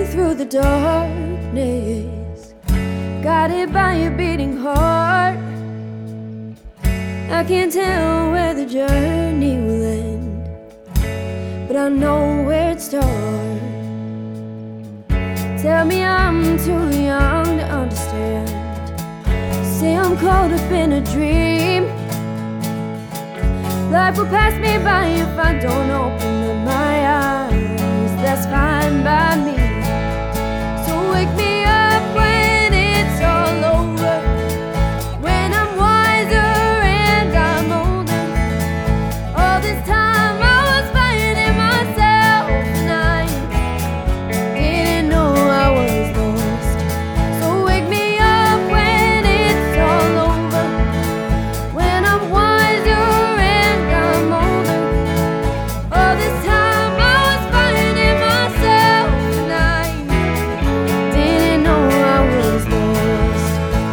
way through the darkness, guided by a beating heart. I can't tell where the journey will end, but I know where it starts. Tell me I'm too young to understand. Say I'm caught up in a dream. Life will pass me by if I don't open up my eyes. That's fine by me. So wake me up when it's all over, when I'm wiser and I'm older. All this time I was fighting myself and I didn't know I was lost. So wake me up when it's all over, when I'm wiser and I'm older. All this time I was fighting myself and I didn't know I was lost.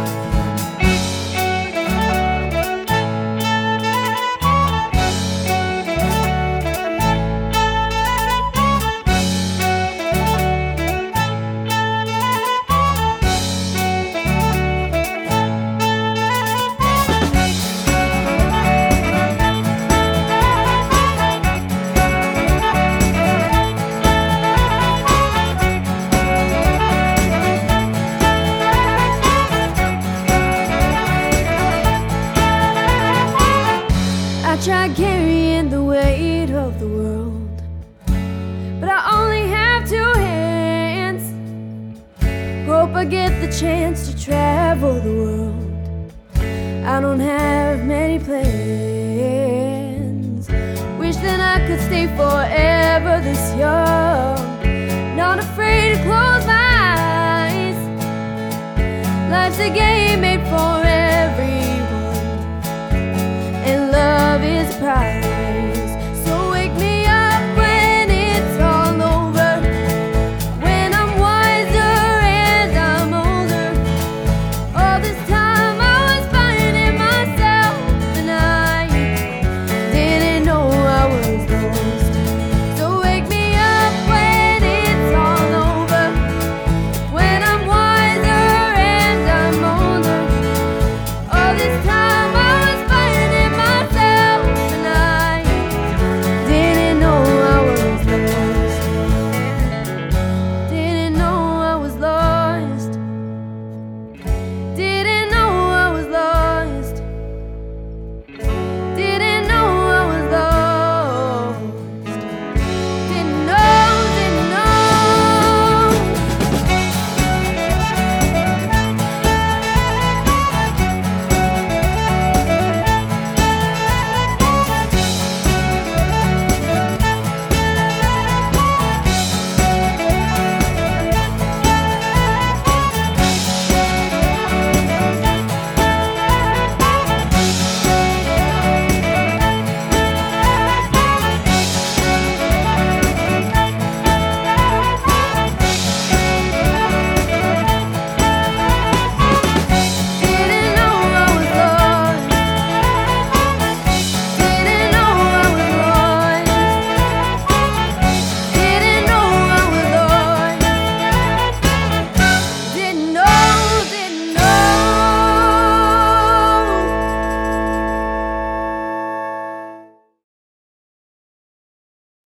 I tried carrying the weight of the world, but I only have two hands. Hope I get the chance to travel the world. I don't have many plans. Wish that I could stay forever this young, not afraid to close my eyes. Life's a game